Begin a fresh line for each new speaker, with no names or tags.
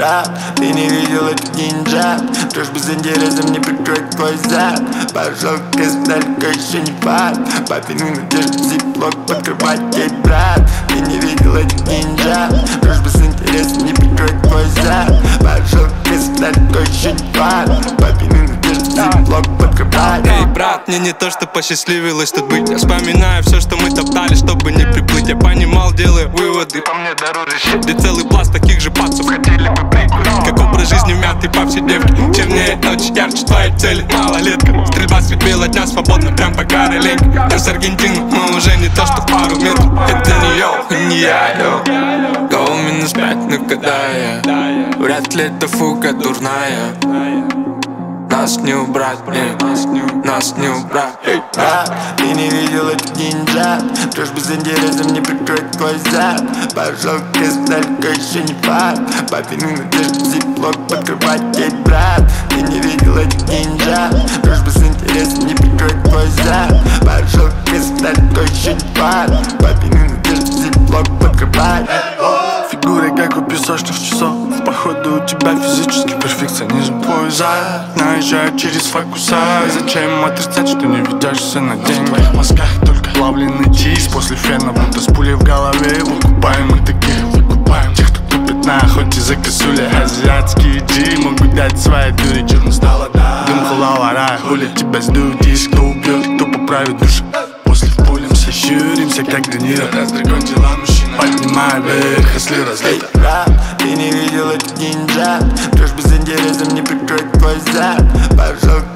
брат, ты не видел этот нинджа. Врешь без интереса, мне прикроет твой зад. Пошел кристалька, еще не факт. Папину надежду зиплок подкрывать ей, брат. Ты не видел этот нинджа. Врешь без интереса, мне прикроет твой зад. Пошел кристалька, еще не факт. Папину надежду зиплок подкрывать.
Эй, брат, мне не то, что посчастливилось тут быть. Я вспоминаю все, что мы топтали, чтобы не приплыть. Я понимал, делаю выводы, по мне дороже щит. Где целый пласт таких же пацев хотели бы прикурить. Как образ жизни вмятый повседневки. Чернеет ночь, ярче твои цели, малолетка. Стрельба средь бела дня, свободно прям по Короленьке. Я с Аргентины, мы уже не то, что пару метров. Это не йоу, не я, йоу. Гоу минус 5, ну когда я? Вряд ли это фуга дурная. Нас не убрать, нас не убрать.
Брат, ты не видел этот нинджа. Врешь без интереса, мне прикроет твой зад. Пошел кристалька, еще не факт. Папину надежду зиплок подкрывать ей, брат. Ты не видел этот нинджа. Врешь без интереса, мне прикроет твой зад. Пошел кристалька, еще не факт. Папину надежду зиплок подкрывать.
Фигуры как у песочных часов. Походу у тебя физический перфекционизм. Твой зад наезжает через фокуса. Зачем отрицать, что не ведешься на деньги? В твоих мозгах только плавленый чиз. После фена, будто с пулей в голове. Выкупаем мы таких, выкупаем тех, кто тупит на охоте за косулей. Азиатские джи могут дать свои дури. Черно стало, да. Дым халавара, хули тебя сдует. Есть кто убьет, кто поправит души. После в полем щуримся, как гранит. Раз дракон дела мужчина, поднимай вверх, если разлит.
Брат, ты не видел этот нинджа. Врешь без интереса, мне прикроет твой зад. Пошел